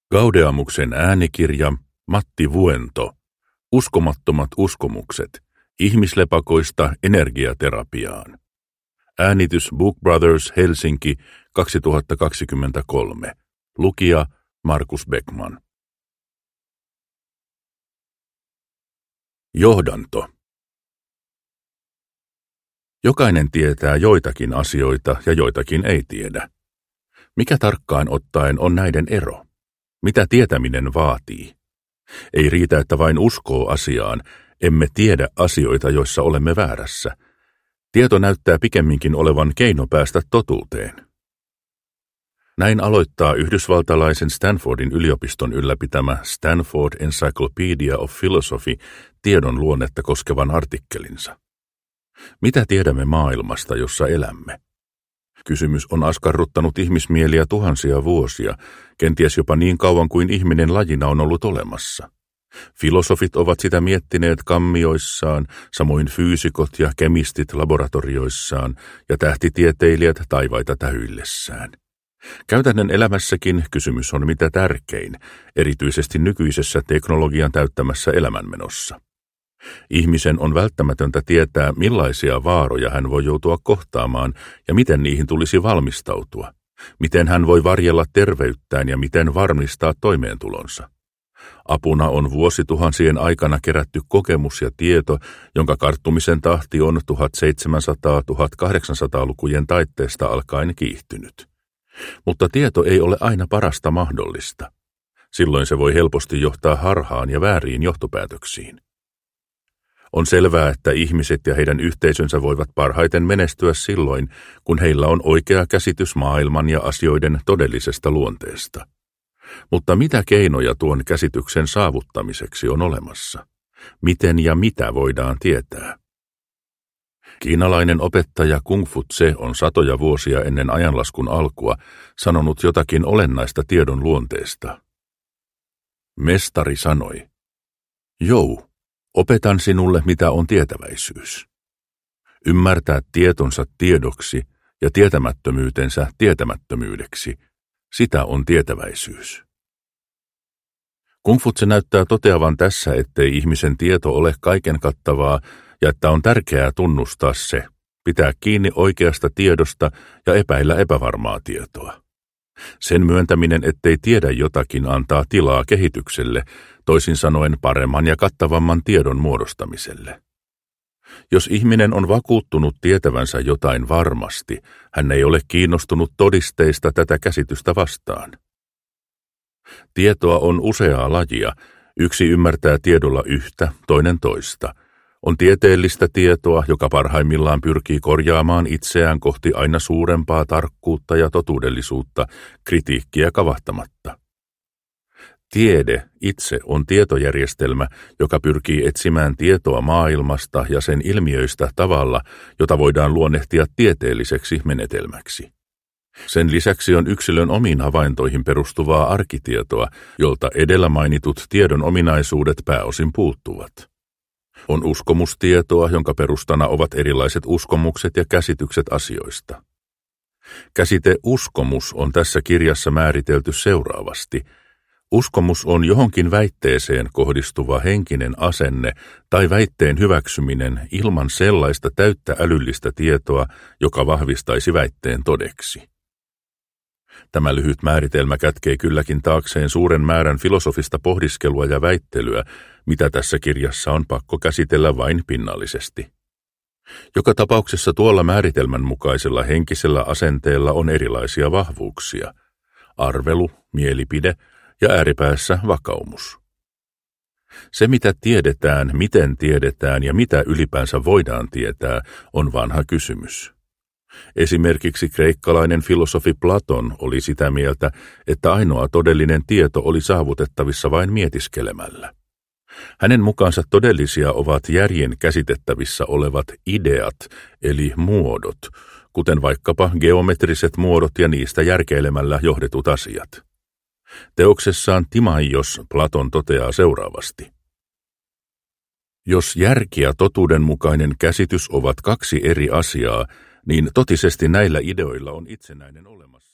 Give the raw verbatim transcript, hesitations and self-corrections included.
Gaudeamuksen äänikirja, Matti Vuento. Uskomattomat uskomukset. Ihmislepakoista energiaterapiaan. Äänitys Book Brothers Helsinki kaksituhattakaksikymmentäkolme. Lukija Markus Beckman. Johdanto. Jokainen tietää joitakin asioita ja joitakin ei tiedä. Mikä tarkkaan ottaen on näiden ero? Mitä tietäminen vaatii? Ei riitä, että vain uskoo asiaan, emme tiedä asioita, joissa olemme väärässä. Tieto näyttää pikemminkin olevan keino päästä totuuteen. Näin aloittaa yhdysvaltalaisen Stanfordin yliopiston ylläpitämä Stanford Encyclopedia of Philosophy tiedon luonnetta koskevan artikkelinsa. Mitä tiedämme maailmasta, jossa elämme? Kysymys on askarruttanut ihmismieliä tuhansia vuosia, kenties jopa niin kauan kuin ihminen lajina on ollut olemassa. Filosofit ovat sitä miettineet kammioissaan, samoin fyysikot ja kemistit laboratorioissaan ja tähtitieteilijät taivaita tähyillessään. Käytännön elämässäkin kysymys on mitä tärkein, erityisesti nykyisessä teknologian täyttämässä elämänmenossa. Ihmisen on välttämätöntä tietää, millaisia vaaroja hän voi joutua kohtaamaan ja miten niihin tulisi valmistautua, miten hän voi varjella terveyttään ja miten varmistaa toimeentulonsa. Apuna on vuosituhansien aikana kerätty kokemus ja tieto, jonka karttumisen tahti on tuhatseitsemänsataa–tuhatkahdeksansataalukujen taitteesta alkaen kiihtynyt. Mutta tieto ei ole aina parasta mahdollista. Silloin se voi helposti johtaa harhaan ja vääriin johtopäätöksiin. On selvää, että ihmiset ja heidän yhteisönsä voivat parhaiten menestyä silloin, kun heillä on oikea käsitys maailman ja asioiden todellisesta luonteesta. Mutta mitä keinoja tuon käsityksen saavuttamiseksi on olemassa? Miten ja mitä voidaan tietää? Kiinalainen opettaja Kung Fu Tse on satoja vuosia ennen ajanlaskun alkua sanonut jotakin olennaista tiedon luonteesta. Mestari sanoi, jou, opetan sinulle, mitä on tietäväisyys. Ymmärtää tietonsa tiedoksi ja tietämättömyytensä tietämättömyydeksi, sitä on tietäväisyys. Kung Fu Tse näyttää toteavan tässä, ettei ihmisen tieto ole kaiken kattavaa ja että on tärkeää tunnustaa se, pitää kiinni oikeasta tiedosta ja epäillä epävarmaa tietoa. Sen myöntäminen, ettei tiedä jotakin, antaa tilaa kehitykselle, toisin sanoen paremman ja kattavamman tiedon muodostamiselle. Jos ihminen on vakuuttunut tietävänsä jotain varmasti, hän ei ole kiinnostunut todisteista tätä käsitystä vastaan. Tietoa on useaa lajia, yksi ymmärtää tiedolla yhtä, toinen toista. On tieteellistä tietoa, joka parhaimmillaan pyrkii korjaamaan itseään kohti aina suurempaa tarkkuutta ja totuudellisuutta, kritiikkiä kavahtamatta. Tiede itse on tietojärjestelmä, joka pyrkii etsimään tietoa maailmasta ja sen ilmiöistä tavalla, jota voidaan luonnehtia tieteelliseksi menetelmäksi. Sen lisäksi on yksilön omiin havaintoihin perustuvaa arkitietoa, jolta edellä mainitut tiedon ominaisuudet pääosin puuttuvat. On uskomustietoa, jonka perustana ovat erilaiset uskomukset ja käsitykset asioista. Käsite uskomus on tässä kirjassa määritelty seuraavasti. Uskomus on johonkin väitteeseen kohdistuva henkinen asenne tai väitteen hyväksyminen ilman sellaista täyttä älyllistä tietoa, joka vahvistaisi väitteen todeksi. Tämä lyhyt määritelmä kätkee kylläkin taakseen suuren määrän filosofista pohdiskelua ja väittelyä, mitä tässä kirjassa on pakko käsitellä vain pinnallisesti. Joka tapauksessa tuolla määritelmän mukaisella henkisellä asenteella on erilaisia vahvuuksia. Arvelu, mielipide ja ääripäässä vakaumus. Se, mitä tiedetään, miten tiedetään ja mitä ylipäänsä voidaan tietää, on vanha kysymys. Esimerkiksi kreikkalainen filosofi Platon oli sitä mieltä, että ainoa todellinen tieto oli saavutettavissa vain mietiskelemällä. Hänen mukaansa todellisia ovat järjen käsitettävissä olevat ideat, eli muodot, kuten vaikkapa geometriset muodot ja niistä järkeilemällä johdetut asiat. Teoksessaan Timaios Platon toteaa seuraavasti. Jos järki ja totuudenmukainen käsitys ovat kaksi eri asiaa, niin totisesti näillä ideoilla on itsenäinen olemassa.